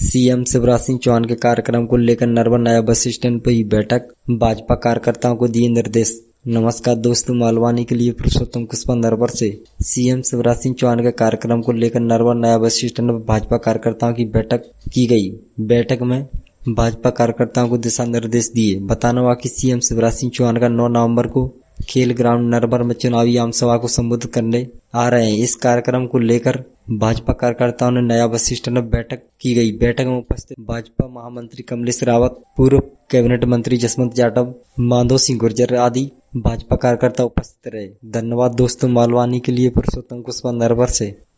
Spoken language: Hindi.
सीएम शिवराज सिंह चौहान के कार्यक्रम को लेकर नरवर नया बस स्टैंड पर हुई बैठक, भाजपा कार्यकर्ताओं को दिए निर्देश। नमस्कार दोस्तों, मालवानी के लिए पुरुषोत्तम कुशवाहा नरवर से। सीएम शिवराज सिंह चौहान के कार्यक्रम को लेकर नरवर नया बस स्टैंड पर भाजपा कार्यकर्ताओं की बैठक की गई। बैठक में भाजपा कार्यकर्ताओं को दिशा निर्देश दिए। बताना हुआ कि सीएम शिवराज सिंह चौहान का 9 नवंबर को खेल ग्राउंड नरवर में चुनावी आम सभा को संबोधित करने आ रहे हैं। इस कार्यक्रम को लेकर भाजपा कार्यकर्ताओं ने नया बस स्टैंड में बैठक की गई। बैठक में उपस्थित भाजपा महामंत्री कमलेश रावत, पूर्व कैबिनेट मंत्री जसवंत जाटव, माधो सिंह गुर्जर आदि भाजपा कार्यकर्ता उपस्थित रहे। धन्यवाद दोस्तों, मालवानी के लिए पुरुषोत्तम कुशवाहा नरवर से।